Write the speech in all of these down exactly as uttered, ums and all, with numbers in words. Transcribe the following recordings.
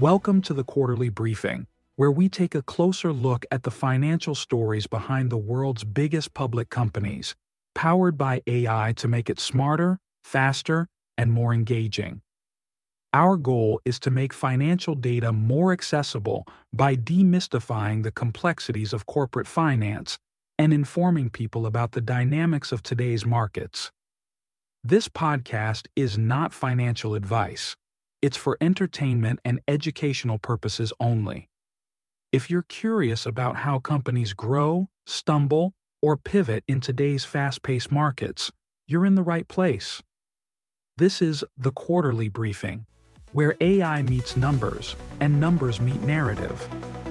Welcome to the Quarterly Briefing, where we take a closer look at the financial stories behind the world's biggest public companies, powered by A I to make it smarter, faster, and more engaging. Our goal is to make financial data more accessible by demystifying the complexities of corporate finance and informing people about the dynamics of today's markets. This podcast is not financial advice. It's for entertainment and educational purposes only. If you're curious about how companies grow, stumble, or pivot in today's fast-paced markets, you're in the right place. This is the Quarterly Briefing, where A I meets numbers and numbers meet narrative.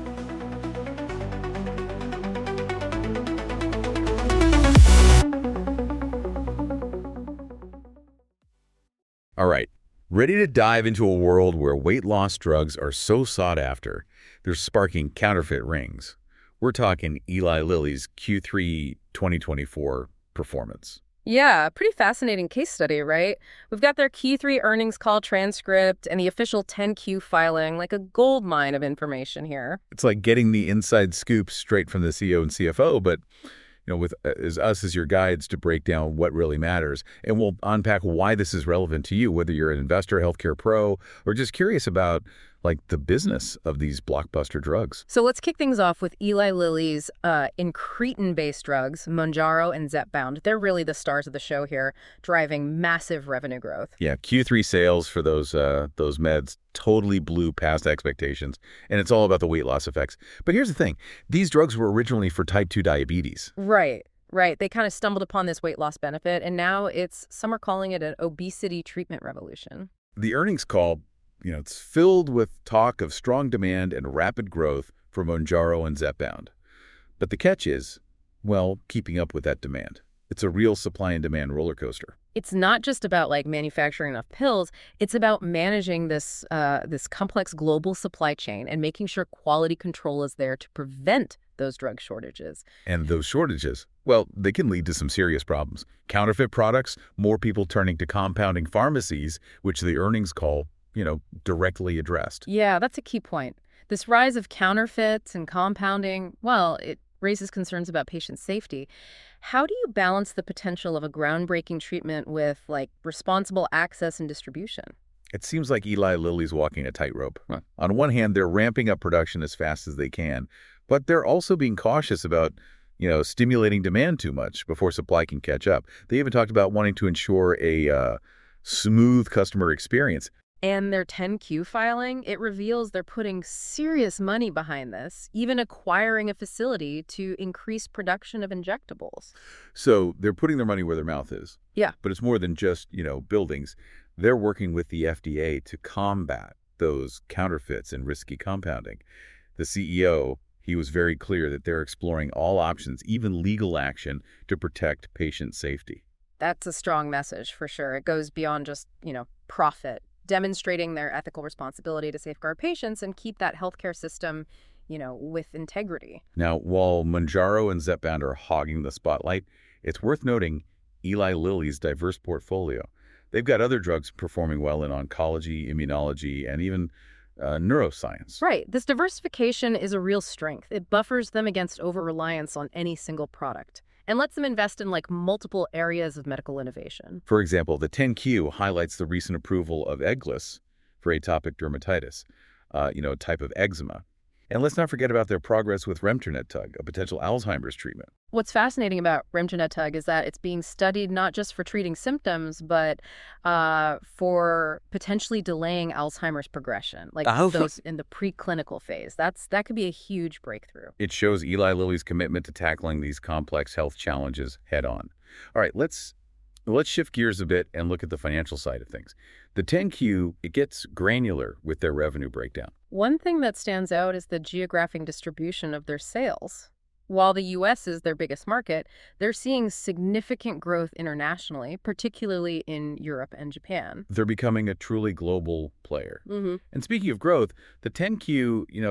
All right, ready to dive into a world where weight loss drugs are so sought after, they're sparking counterfeit rings. We're talking Eli Lilly's Q three twenty twenty-four performance. Yeah, pretty fascinating case study, right? We've got their Q three earnings call transcript and the official ten Q filing, like a gold mine of information here. It's like getting the inside scoop straight from the C E O and C F O, but you know, with as us as your guides to break down what really matters. And we'll unpack why this is relevant to you, whether you're an investor, healthcare pro, or just curious about like the business of these blockbuster drugs. So let's kick things off with Eli Lilly's uh, incretin-based drugs, Mounjaro and Zepbound. They're really the stars of the show here, driving massive revenue growth. Yeah, Q three sales for those uh, those meds totally blew past expectations, and it's all about the weight loss effects. But here's the thing. These drugs were originally for type two diabetes. Right, right. They kind of stumbled upon this weight loss benefit, and now it's some are calling it an obesity treatment revolution. The earnings call, you know, it's filled with talk of strong demand and rapid growth for Mounjaro and Zepbound. But the catch is, well, keeping up with that demand. It's a real supply and demand roller coaster. It's not just about like manufacturing enough pills. It's about managing this uh, this complex global supply chain and making sure quality control is there to prevent those drug shortages. And those shortages, well, they can lead to some serious problems. Counterfeit products, more people turning to compounding pharmacies, which the earnings call, you know, directly addressed. Yeah, that's a key point. This rise of counterfeits and compounding, well, it raises concerns about patient safety. How do you balance the potential of a groundbreaking treatment with, like, responsible access and distribution? It seems like Eli Lilly's walking a tightrope. Huh. On one hand, they're ramping up production as fast as they can, but they're also being cautious about, you know, stimulating demand too much before supply can catch up. They even talked about wanting to ensure a uh, smooth customer experience. And their ten Q filing, it reveals they're putting serious money behind this, even acquiring a facility to increase production of injectables. So they're putting their money where their mouth is. Yeah. But it's more than just, you know, buildings. They're working with the F D A to combat those counterfeits and risky compounding. The C E O, he was very clear that they're exploring all options, even legal action, to protect patient safety. That's a strong message for sure. It goes beyond just, you know, profit, demonstrating their ethical responsibility to safeguard patients and keep that healthcare system, you know, with integrity. Now, while Mounjaro and Zepbound are hogging the spotlight, it's worth noting Eli Lilly's diverse portfolio. They've got other drugs performing well in oncology, immunology, and even uh, neuroscience. Right. This diversification is a real strength. It buffers them against over-reliance on any single product and lets them invest in like multiple areas of medical innovation. For example, the ten Q highlights the recent approval of Eglis for atopic dermatitis, uh, you know, a type of eczema. And let's not forget about their progress with remternetug, a potential Alzheimer's treatment. What's fascinating about remternetug is that it's being studied not just for treating symptoms, but uh, for potentially delaying Alzheimer's progression, like Oh. those in the preclinical phase. That's that could be a huge breakthrough. It shows Eli Lilly's commitment to tackling these complex health challenges head on. All right, let's let's shift gears a bit and look at the financial side of things. The ten Q, it gets granular with their revenue breakdown. One thing that stands out is the geographic distribution of their sales. While the U S is their biggest market, they're seeing significant growth internationally, particularly in Europe and Japan. They're becoming a truly global player. Mm-hmm. And speaking of growth, the ten Q, you know,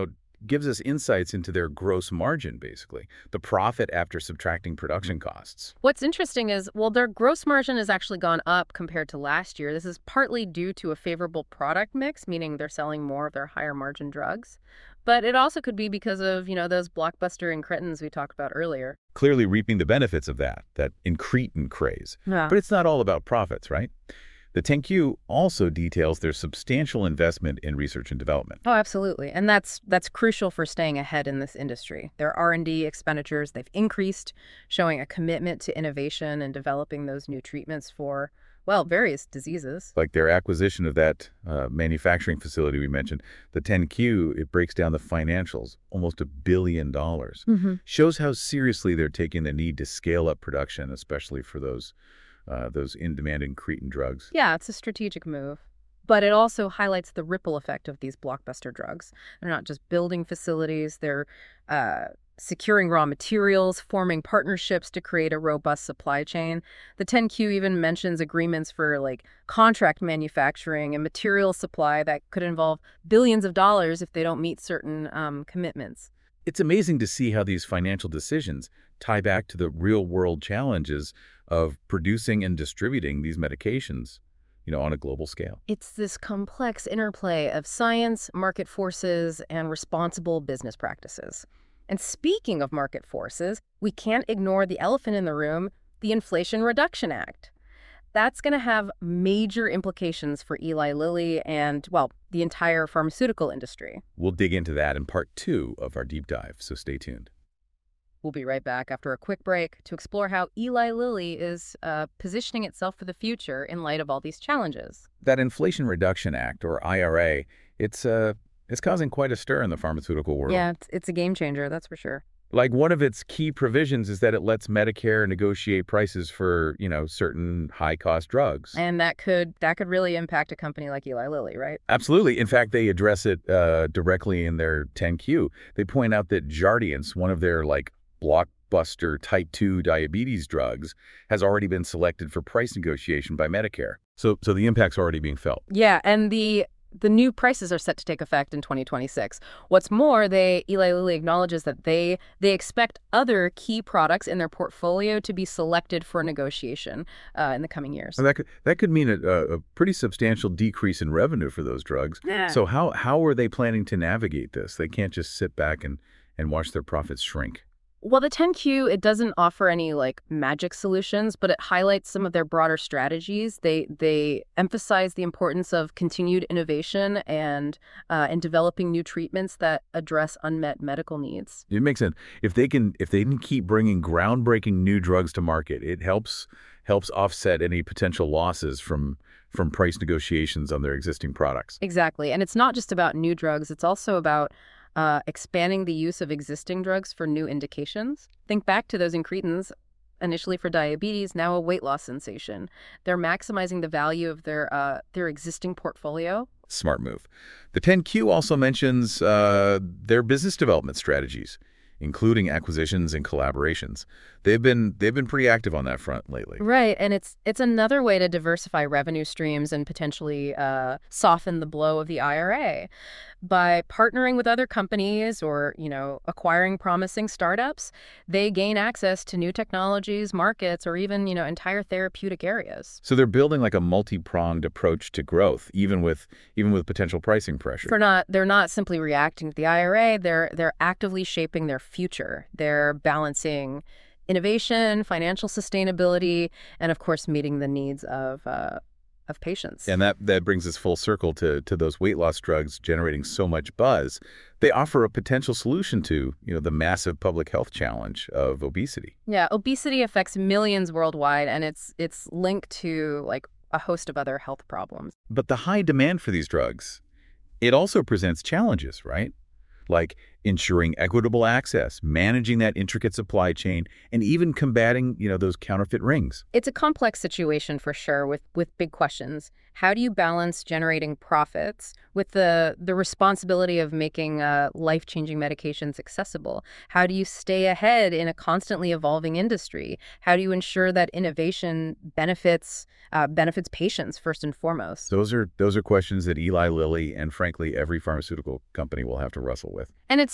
gives us insights into their gross margin, basically, the profit after subtracting production costs. What's interesting is, well, their gross margin has actually gone up compared to last year. This is partly due to a favorable product mix, meaning they're selling more of their higher margin drugs. But it also could be because of, you know, those blockbuster incretins we talked about earlier. Clearly reaping the benefits of that, that incretin craze. Yeah. But it's not all about profits, right? The ten Q also details their substantial investment in research and development. Oh, absolutely. And that's that's crucial for staying ahead in this industry. Their R and D expenditures, they've increased, showing a commitment to innovation and developing those new treatments for, well, various diseases. Like their acquisition of that uh, manufacturing facility we mentioned, the ten Q, it breaks down the financials, almost a billion dollars. Mm-hmm. Shows how seriously they're taking the need to scale up production, especially for those uh, those in-demand incretin drugs. Yeah, it's a strategic move. But it also highlights the ripple effect of these blockbuster drugs. They're not just building facilities, they're uh, securing raw materials, forming partnerships to create a robust supply chain. The ten Q even mentions agreements for like contract manufacturing and material supply that could involve billions of dollars if they don't meet certain um, commitments. It's amazing to see how these financial decisions tie back to the real-world challenges of producing and distributing these medications, you know, on a global scale. It's this complex interplay of science, market forces, and responsible business practices. And speaking of market forces, we can't ignore the elephant in the room, the Inflation Reduction Act. That's going to have major implications for Eli Lilly and, well, the entire pharmaceutical industry. We'll dig into that in part two of our deep dive, so stay tuned. We'll be right back after a quick break to explore how Eli Lilly is uh, positioning itself for the future in light of all these challenges. That Inflation Reduction Act, or I R A, it's uh, it's causing quite a stir in the pharmaceutical world. Yeah, it's, it's a game changer, that's for sure. Like, one of its key provisions is that it lets Medicare negotiate prices for, you know, certain high-cost drugs. And that could that could really impact a company like Eli Lilly, right? Absolutely. In fact, they address it uh, directly in their ten Q. They point out that Jardiance, one of their, like, blockbuster type two diabetes drugs, has already been selected for price negotiation by Medicare. So so the impact's already being felt. Yeah, and the the new prices are set to take effect in twenty twenty-six. What's more, they Eli Lilly acknowledges that they they expect other key products in their portfolio to be selected for negotiation uh, in the coming years. And that could, that could mean a, a pretty substantial decrease in revenue for those drugs. Yeah. So how how are they planning to navigate this? They can't just sit back and, and watch their profits shrink. Well, the ten Q, it doesn't offer any like magic solutions, but it highlights some of their broader strategies. They they emphasize the importance of continued innovation and uh, and developing new treatments that address unmet medical needs. It makes sense. If they can if they can keep bringing groundbreaking new drugs to market, it helps helps offset any potential losses from from price negotiations on their existing products. Exactly. And it's not just about new drugs. It's also about Uh, expanding the use of existing drugs for new indications. Think back to those incretins, initially for diabetes, now a weight loss sensation. They're maximizing the value of their uh, their existing portfolio. Smart move. The ten Q also mentions uh, their business development strategies, including acquisitions and collaborations. They've been they've been pretty active on that front lately. Right, and it's it's another way to diversify revenue streams and potentially uh, soften the blow of the I R A. By partnering with other companies or, you know, acquiring promising startups, they gain access to new technologies, markets, or even, you know, entire therapeutic areas. So they're building like a multi-pronged approach to growth, even with even with potential pricing pressure. For not, they're not simply reacting to the I R A. They're they're actively shaping their future. They're balancing innovation, financial sustainability, and of course, meeting the needs of uh, of patients. And that, that brings us full circle to, to those weight loss drugs generating so much buzz. They offer a potential solution to, you know, the massive public health challenge of obesity. Yeah, obesity affects millions worldwide, and it's it's linked to like a host of other health problems. But the high demand for these drugs, it also presents challenges, right? Like ensuring equitable access, managing that intricate supply chain, and even combating, you know, those counterfeit rings. It's a complex situation for sure with, with big questions. How do you balance generating profits with the, the responsibility of making uh, life-changing medications accessible? How do you stay ahead in a constantly evolving industry? How do you ensure that innovation benefits uh, benefits patients first and foremost? Those are those are questions that Eli Lilly and frankly every pharmaceutical company will have to wrestle with. And it's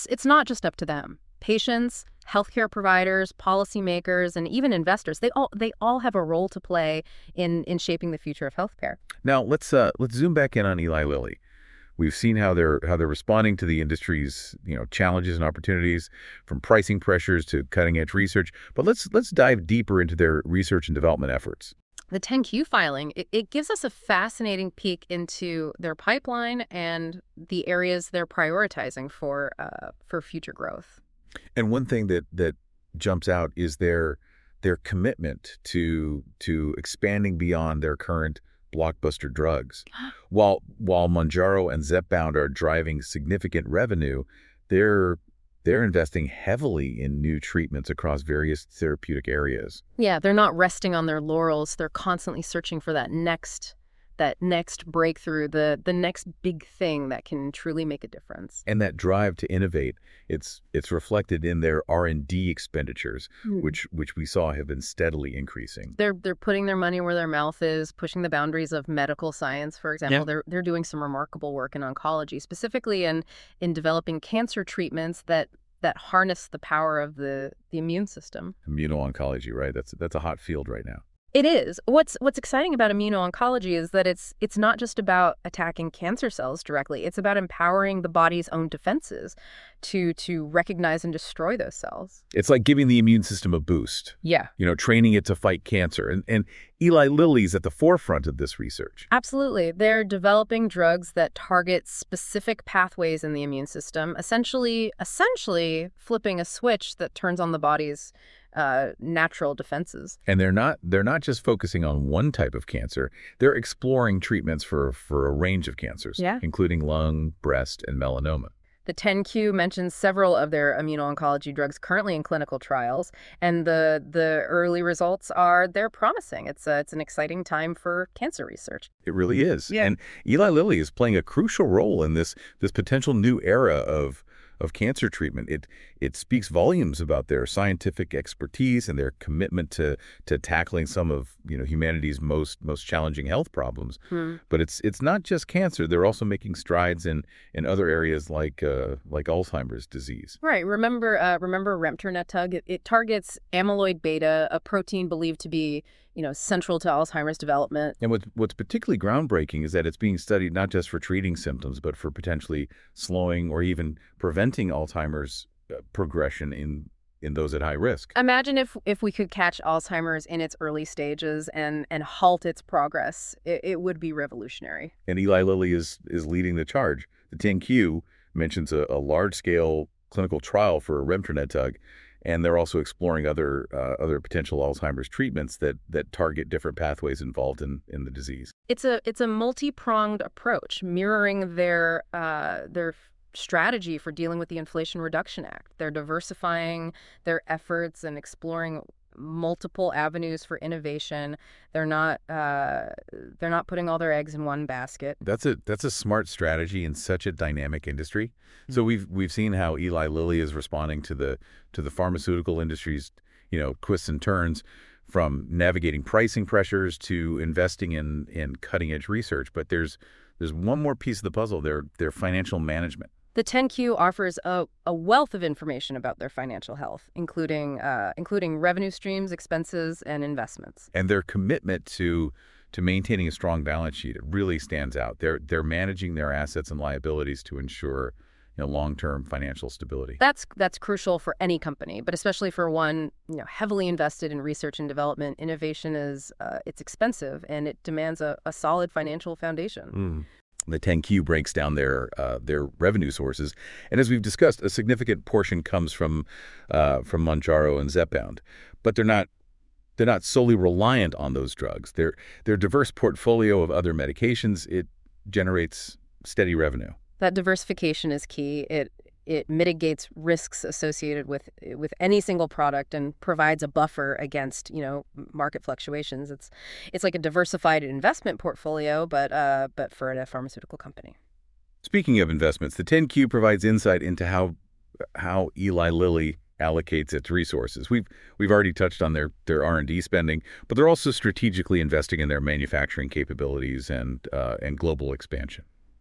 it's it's not just up to them. Patients, healthcare providers, policymakers, and even investors, they all they all have a role to play in in shaping the future of healthcare. Now, let's uh, let's zoom back in on Eli Lilly. We've seen how they're how they're responding to the industry's, you know, challenges and opportunities, from pricing pressures to cutting-edge research. But let's let's dive deeper into their research and development efforts. The ten Q filing, it, it gives us a fascinating peek into their pipeline and the areas they're prioritizing for uh, for future growth. And one thing that that jumps out is their their commitment to to expanding beyond their current blockbuster drugs. While while Mounjaro and Zepbound are driving significant revenue, they're they're investing heavily in new treatments across various therapeutic areas. Yeah, they're not resting on their laurels. They're constantly searching for that next that next breakthrough, the the next big thing that can truly make a difference. And that drive to innovate, it's it's reflected in their R and D expenditures, mm. which which we saw have been steadily increasing. They're they're putting their money where their mouth is, pushing the boundaries of medical science, for example. Yeah. They're they're doing some remarkable work in oncology, specifically in in developing cancer treatments that that harness the power of the the immune system. Immuno-oncology, right? That's that's a hot field right now. It is. What's what's exciting about immuno-oncology is that it's it's not just about attacking cancer cells directly. It's about empowering the body's own defenses to to recognize and destroy those cells. It's like giving the immune system a boost. Yeah. You know, training it to fight cancer. And and Eli Lilly's at the forefront of this research. Absolutely. They're developing drugs that target specific pathways in the immune system, essentially essentially flipping a switch that turns on the body's Uh, natural defenses. And they're not they're not just focusing on one type of cancer. They're exploring treatments for for a range of cancers, yeah. including lung, breast, and melanoma. The ten Q mentions several of their immuno-oncology drugs currently in clinical trials, and the the early results are they're promising. It's a, it's an exciting time for cancer research. It really is. Yeah. And Eli Lilly is playing a crucial role in this this potential new era of of cancer treatment. It it speaks volumes about their scientific expertise and their commitment to to tackling some of, you know, humanity's most most challenging health problems. Hmm. But it's it's not just cancer. They're also making strides in in other areas like uh, like Alzheimer's disease. Right. Remember uh, remember remternetug? It, it targets amyloid beta, a protein believed to be, you know, central to Alzheimer's development. And what's, what's particularly groundbreaking is that it's being studied not just for treating symptoms, but for potentially slowing or even preventing Alzheimer's uh, progression in in those at high risk. Imagine if if we could catch Alzheimer's in its early stages and and halt its progress. It, it would be revolutionary. And Eli Lilly is is leading the charge. The ten Q mentions a, a large-scale clinical trial for remternetug, and they're also exploring other uh, other potential Alzheimer's treatments that that target different pathways involved in, in the disease. It's a it's a multi-pronged approach, mirroring their uh, their strategy for dealing with the Inflation Reduction Act. They're diversifying their efforts and exploring multiple avenues for innovation. They're not uh, they're not putting all their eggs in one basket. That's a that's a smart strategy in such a dynamic industry. Mm-hmm. So we've we've seen how Eli Lilly is responding to the to the pharmaceutical industry's, you know, twists and turns, from navigating pricing pressures to investing in in cutting edge research. But there's there's one more piece of the puzzle, their their financial management. The ten Q offers a, a wealth of information about their financial health, including uh, including revenue streams, expenses, and investments. And their commitment to to maintaining a strong balance sheet, it really stands out. They're they're managing their assets and liabilities to ensure, you know, long-term financial stability. That's that's crucial for any company, but especially for one, you know, heavily invested in research and development. Innovation is uh, it's expensive, and it demands a, a solid financial foundation. Mm. The ten Q breaks down their uh, their revenue sources, and as we've discussed, a significant portion comes from uh, from Mounjaro and Zepbound, but they're not they're not solely reliant on those drugs. Their their diverse portfolio of other medications, it generates steady revenue. That diversification is key. It it mitigates risks associated with with any single product and provides a buffer against, you know, market fluctuations. It's it's like a diversified investment portfolio, but uh, but for a pharmaceutical company. Speaking of investments, the ten Q provides insight into how how Eli Lilly allocates its resources. We've we've already touched on their their R and D spending, but they're also strategically investing in their manufacturing capabilities and uh, and global expansion.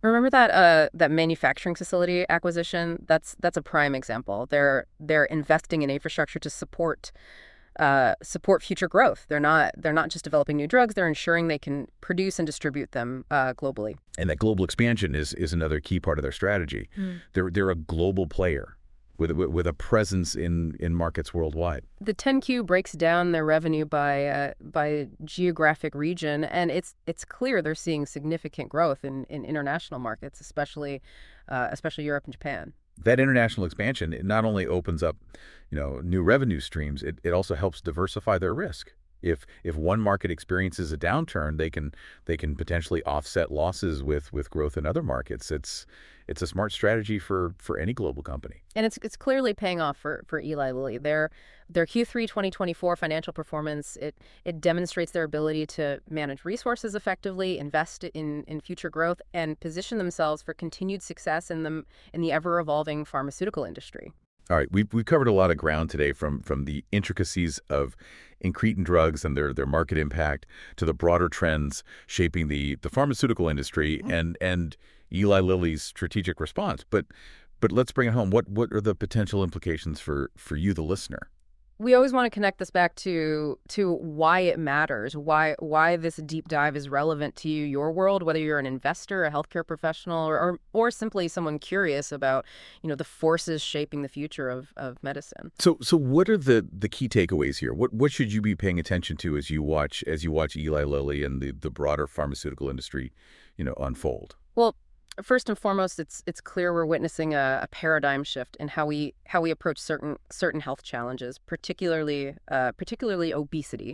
Remember that uh, that manufacturing facility acquisition? That's that's a prime example. They're they're investing in infrastructure to support uh, support future growth. They're not they're not just developing new drugs. They're ensuring they can produce and distribute them uh, globally. And that global expansion is is another key part of their strategy. Mm. They're they're a global player with with a presence in in markets worldwide. The ten Q breaks down their revenue by uh, by geographic region, and it's it's clear they're seeing significant growth in, in international markets, especially uh, especially Europe and Japan. That international expansion, it not only opens up, you know, new revenue streams, it, it also helps diversify their risk. If if one market experiences a downturn, they can they can potentially offset losses with with growth in other markets. It's it's a smart strategy for for any global company. And it's it's clearly paying off for for Eli Lilly. Their their Q three twenty twenty-four financial performance, it it demonstrates their ability to manage resources effectively, invest in in future growth, and position themselves for continued success in the in the ever evolving pharmaceutical industry. All right, we've, we've covered a lot of ground today, from from the intricacies of incretin drugs and their, their market impact to the broader trends shaping the, the pharmaceutical industry mm-hmm. and and Eli Lilly's strategic response. But but let's bring it home. What what are the potential implications for, for you, the listener? We always want to connect this back to to why it matters, why why this deep dive is relevant to you, your world, whether you're an investor, a healthcare professional, or or, or simply someone curious about, you know, the forces shaping the future of, of medicine. So so what are the, the key takeaways here? What what should you be paying attention to as you watch as you watch Eli Lilly and the, the broader pharmaceutical industry, you know, unfold? Well, first and foremost, it's it's clear we're witnessing a, a paradigm shift in how we how we approach certain certain health challenges, particularly uh, particularly obesity.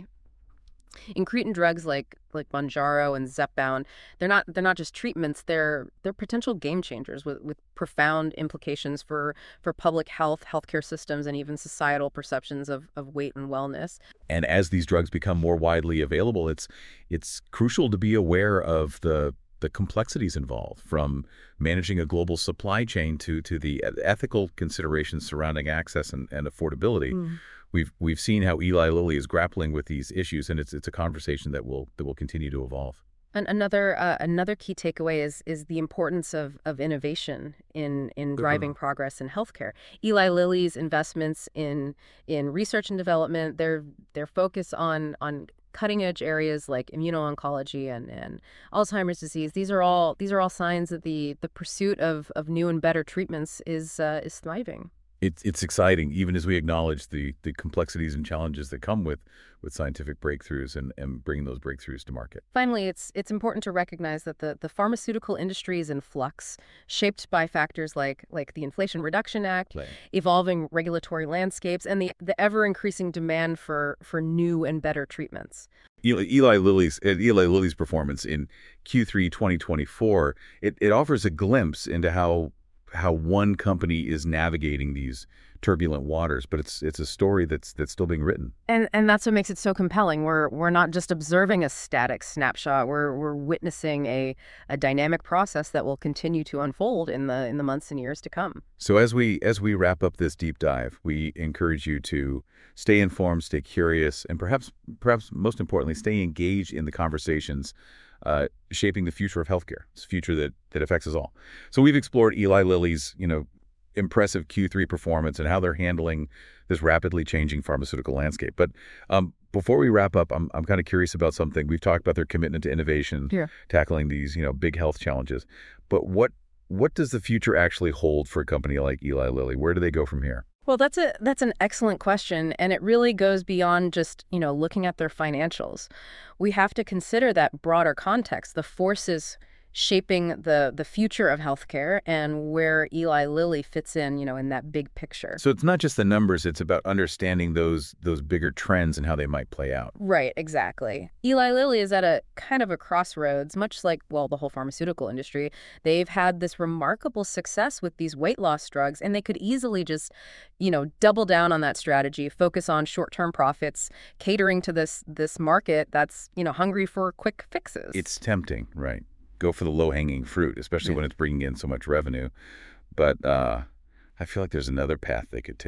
Incretin drugs like like Mounjaro and Zepbound, they're not they're not just treatments, they're they're potential game changers with, with profound implications for, for public health, healthcare systems, and even societal perceptions of, of weight and wellness. And as these drugs become more widely available, it's it's crucial to be aware of the the complexities involved, from managing a global supply chain to to the ethical considerations surrounding access and, and affordability. Mm. We've we've seen how Eli Lilly is grappling with these issues, and it's it's a conversation that will that will continue to evolve. And another uh, another key takeaway is is the importance of, of innovation in in driving mm-hmm. progress in healthcare. Eli Lilly's investments in in research and development, their their focus on on cutting-edge areas like immuno-oncology and, and Alzheimer's disease. These are all these are all signs that the the pursuit of, of new and better treatments is uh, is thriving. It's it's exciting, even as we acknowledge the the complexities and challenges that come with with scientific breakthroughs and, and bringing those breakthroughs to market. Finally, it's it's important to recognize that the, the pharmaceutical industry is in flux, shaped by factors like like the Inflation Reduction Act, Play. evolving regulatory landscapes, and the, the ever-increasing demand for, for new and better treatments. Eli, Eli Lilly's Eli Lilly's performance in Q three twenty twenty-four, it, it offers a glimpse into how how one company is navigating these turbulent waters, but it's it's a story that's that's still being written. And and that's what makes it so compelling. We're we're not just observing a static snapshot. We're we're witnessing a, a dynamic process that will continue to unfold in the in the months and years to come. So as we as we wrap up this deep dive, we encourage you to stay informed, stay curious, and perhaps perhaps most importantly, stay engaged in the conversations Uh, shaping the future of healthcare. It's a future that that affects us all. So we've explored Eli Lilly's, you know, impressive Q three performance and how they're handling this rapidly changing pharmaceutical landscape. But um, before we wrap up, I'm I'm kind of curious about something. We've talked about their commitment to innovation, yeah. tackling these, you know, big health challenges. But what what does the future actually hold for a company like Eli Lilly? Where do they go from here? Well, that's a that's an excellent question, and it really goes beyond just, you know, looking at their financials. We have to consider that broader context, the forces shaping the the future of healthcare and where Eli Lilly fits in, you know, in that big picture. So it's not just the numbers, it's about understanding those those bigger trends and how they might play out. Right, exactly. Eli Lilly is at a kind of a crossroads, much like, well, the whole pharmaceutical industry. They've had this remarkable success with these weight loss drugs, and they could easily just, you know, double down on that strategy, focus on short-term profits, catering to this this market that's, you know, hungry for quick fixes. It's tempting, right? Go for the low-hanging fruit, especially yeah. when it's bringing in so much revenue. But uh, I feel like there's another path they could take.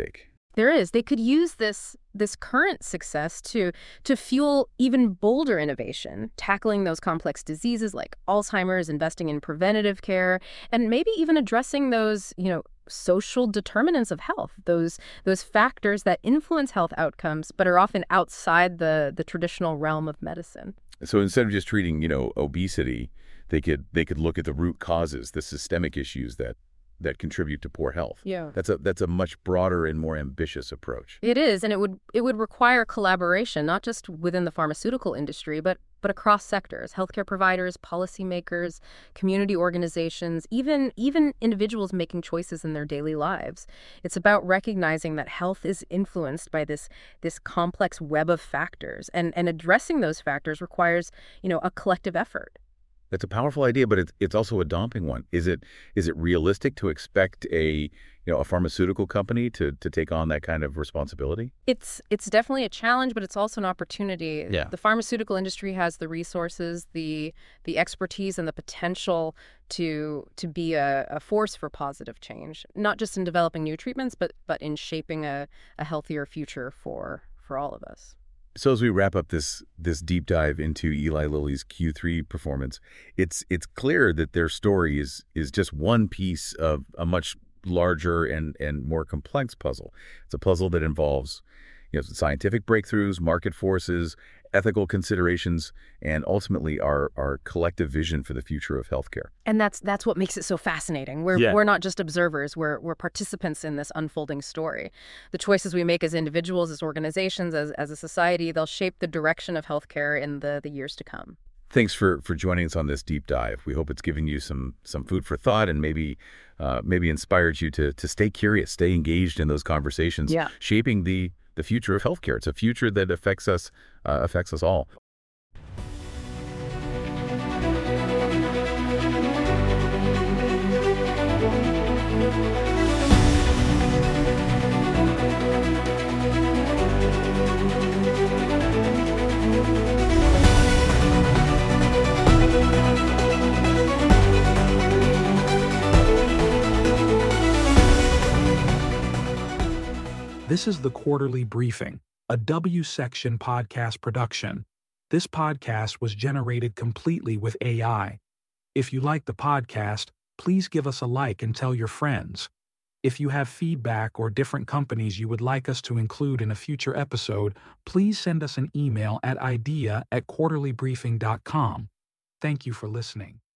There is. They could use this this current success to to fuel even bolder innovation, tackling those complex diseases like Alzheimer's, investing in preventative care, and maybe even addressing those, you know, social determinants of health, those those factors that influence health outcomes but are often outside the the traditional realm of medicine. So instead of just treating, you know, obesity, they could they could look at the root causes, the systemic issues that that contribute to poor health. Yeah. That's a that's a much broader and more ambitious approach. It is, and it would it would require collaboration, not just within the pharmaceutical industry, but but across sectors, healthcare providers, policymakers, community organizations, even even individuals making choices in their daily lives. It's about recognizing that health is influenced by this this complex web of factors, and and addressing those factors requires, you know, a collective effort. That's a powerful idea, but it's it's also a daunting one. Is it is it realistic to expect a you know a pharmaceutical company to to take on that kind of responsibility? It's it's definitely a challenge, but it's also an opportunity. Yeah. The pharmaceutical industry has the resources, the the expertise, and the potential to to be a, a force for positive change, not just in developing new treatments, but but in shaping a, a healthier future for for all of us. So as we wrap up this this deep dive into Eli Lilly's Q three performance, it's it's clear that their story is is just one piece of a much larger and and more complex puzzle. It's a puzzle that involves, you know, scientific breakthroughs, market forces, ethical considerations, and ultimately our our collective vision for the future of healthcare. And that's that's what makes it so fascinating. We're Yeah. we're not just observers, we're we're participants in this unfolding story. The choices we make as individuals, as organizations, as as a society, they'll shape the direction of healthcare in the the years to come. Thanks for for joining us on this deep dive. We hope it's given you some some food for thought and maybe uh, maybe inspired you to to stay curious, stay engaged in those conversations, Yeah. shaping the the future of healthcare. It's a future that affects us uh, affects us all. This is the Quarterly Briefing, a W Section podcast production. This podcast was generated completely with A I. If you like the podcast, please give us a like and tell your friends. If you have feedback or different companies you would like us to include in a future episode, please send us an email at idea at quarterly briefing dot com. Thank you for listening.